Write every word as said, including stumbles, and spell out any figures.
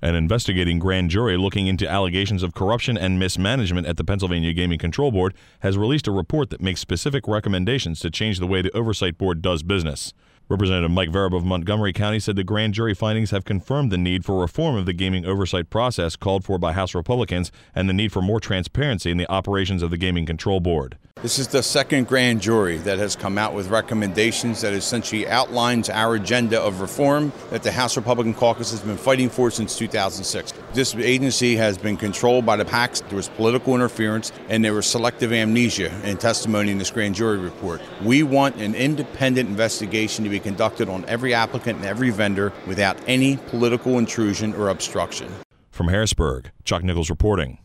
An investigating grand jury looking into allegations of corruption and mismanagement at the Pennsylvania Gaming Control Board has released a report that makes specific recommendations to change the way the Oversight Board does business. Representative Mike Vereb of Montgomery County said the grand jury findings have confirmed the need for reform of the gaming oversight process called for by House Republicans and the need for more transparency in the operations of the Gaming Control Board. This is the second grand jury that has come out with recommendations that essentially outlines our agenda of reform that the House Republican Caucus has been fighting for since two thousand six. This agency has been controlled by the PACs. There was political interference and there was selective amnesia in testimony in this grand jury report. We want an independent investigation to be conducted on every applicant and every vendor without any political intrusion or obstruction. From Harrisburg, Chuck Nichols reporting.